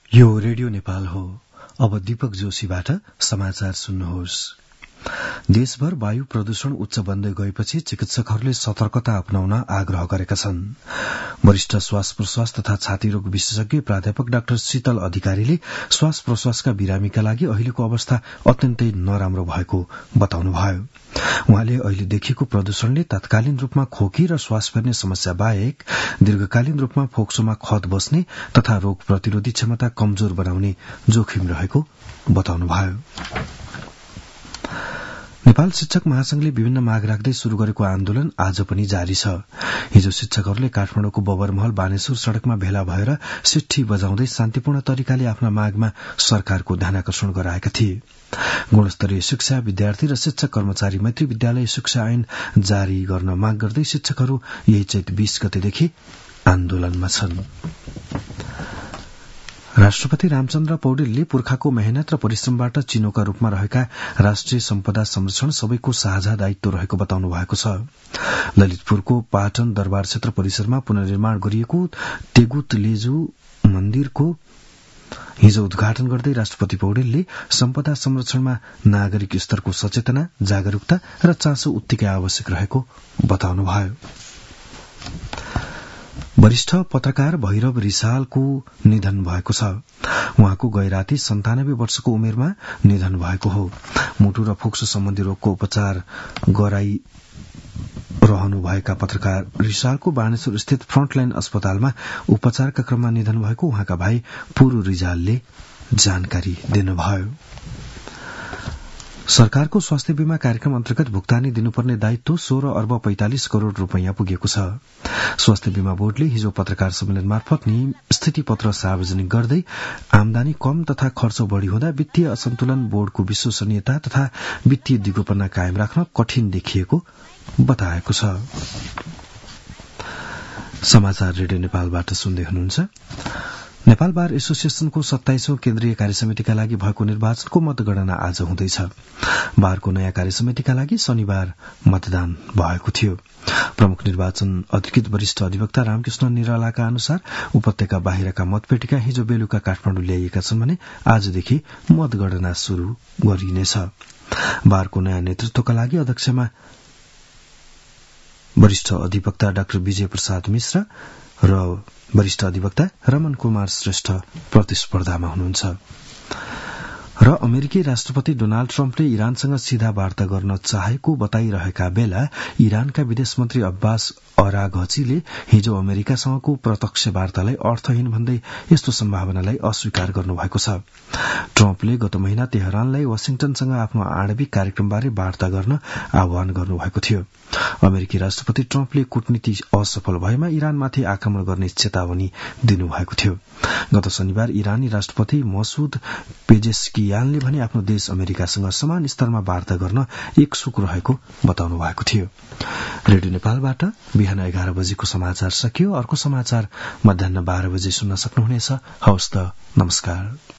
यो रेडियो नेपाल हो। अब दीपक जोशीबाट समाचार सुन्नुहोस्। देशभर वायु प्रदूषण उच्च बन्दै गएपछि चिकित्सकहरूले सतर्कता अपनाउन आग्रह गरेका छन्। वरिष्ठ श्वास प्रश्वास तथा छाती रोग विशेषज्ञ प्राध्यापक डाक्टर शीतल अधिकारीले श्वास प्रश्वासका बिरामीका लागि अहिलेको अवस्था अत्यन्तै नराम्रो भएको बताउनुभयो। उहाँले अहिले देखिएको प्रदूषणले तत्कालीन रूपमा खोकी र श्वास फेर्ने समस्या बाहेक दीर्घकालीन रूपमा फोक्सोमा खत बस्ने तथा रोग प्रतिरोधी क्षमता कमजोर बनाउने जोखिम रहेको बताउनुभयो। नेपाल शिक्षक महासंघले विभिन्न माग राख्दै शुरू गरेको आन्दोलन आज पनि जारी छ। हिजो शिक्षकहरूले काठमाडौँको बबरमहल बानेश्वर सड़कमा भेला भएर सिट्ठी बजाउँदै शान्तिपूर्ण तरिकाले आफ्ना मागमा सरकारको ध्यानाकर्षण गराएका थिए। गुणस्तरीय शिक्षा, विद्यार्थी र शिक्षक कर्मचारी मैत्री विद्यालय शिक्षा ऐन जारी गर्न माग गर्दै शिक्षकहरू यही चैत 20 गतेदेखि आन्दोलनमा छन्। राष्ट्रपति रामचन्द्र पौडेलले पुर्खाको मेहनत र परिश्रमबाट चिनोका रूपमा रहेका राष्ट्रिय सम्पदा संरक्षण सबैको साझा दायित्व रहेको बताउनु भएको छ। ललितपुरको पाटन दरबार क्षेत्र परिसरमा पुनर्निर्माण गरिएको तेगुत लेजु मन्दिरको हिजो उद्घाटन गर्दै राष्ट्रपति पौडेलले सम्पदा संरक्षणमा नागरिक स्तरको सचेतना, जागरूकता र चासो उत्तिकै आवश्यक रहेको बताउनुभयो। वरिष्ठ पत्रकार भैरव रिसालको निधन भएको छ। उहाँको गैराती 97 वर्षको उमेरमा निधन भएको हो। मुटु र फोक्सो सम्बन्धी रोगको उपचार गराइरहनुभएका पत्रकार रिसालको बानेश्वर स्थित फ्रन्टलाइन अस्पतालमा उपचारका क्रममा निधन भएको उहाँका भाइ पुरू रिजालले जानकारी दिनुभयो। सरकारको स्वास्थ्य बीमा कार्यक्रम अन्तर्गत भुक्तानी दिनुपर्ने दायित्व 16 अर्ब 45 करोड़ रूपैयाँ पुगेको छ। स्वास्थ्य बीमा बोर्डले हिजो पत्रकार सम्मेलन मार्फत स्थिति पत्र सार्वजनिक गर्दै आमदानी कम तथा खर्च बढ़ी हुँदा वित्तीय असन्तुलन, बोर्डको विश्वसनीयता तथा वित्तीय दिगोपना कायम राख्न कठिन देखिएको बताएको छ। समाचार रेडियो नेपालबाट सुन्दै हुनुहुन्छ। नेपाल बार एसोसिएशनको 27औं केन्द्रीय कार्यसमितिका लागि भएको निर्वाचनको मतगणना आज हुँदैछ। बारको नयाँ कार्यसमितिका लागि शनिबार मतदान भएको थियो। प्रमुख निर्वाचन अधिकृत वरिष्ठ अधिवक्ता रामकृष्ण निरालाका अनुसार उपत्यका बाहिरका मतपेटिका हिजो बेलुका काठमाडौँ ल्याइएका छन् भने आजदेखि मतगणना शुरू गरिनेछ। बारको नयाँ नेतृत्वका लागि अध्यक्षमा वरिष्ठ अधिवक्ता डाक्टर विजय प्रसाद मिश्र र वरिष्ठ अधिवक्ता रमन कुमार श्रेष्ठ प्रतिस्पर्धामा हुनुहुन्छ। र अमेरिकी राष्ट्रपति डोनाल्ड ट्रम्पले इरानसँग सीधा वार्ता गर्न चाहेको बताइरहेका बेला इरानका विदेश मन्त्री अब्बास अराघचीले हिजो अमेरिकासँगको प्रत्यक्ष वार्तालाई अर्थहीन भन्दै यस्तो सम्भावनालाई अस्वीकार गर्नुभएको छ। ट्रम्पले गत महिना तेहरानलाई वाशिंटनसँग आफ्नो आणविक कार्यक्रमबारे वार्ता गर्न आह्वान गर्नुभएको थियो। अमेरिकी राष्ट्रपति ट्रम्पले कूटनीति असफल भएमा इरानमाथि आक्रमण गर्ने चेतावनी दिनुभएको थियो। गत शनिबार इरानी राष्ट्रपति मसूद पेजेस्कियानले भने आफ्नो देश अमेरिकासँग समान स्तरमा वार्ता गर्न इच्छुक रहेको बताउनु भएको थियो। रेडियो नेपालबाट बिहान 11 बजेको समाचार सकियो। अर्को समाचार मध्याह्न 12 बजे सुन्न सक्नुहुनेछ। हवस् त, नमस्कार।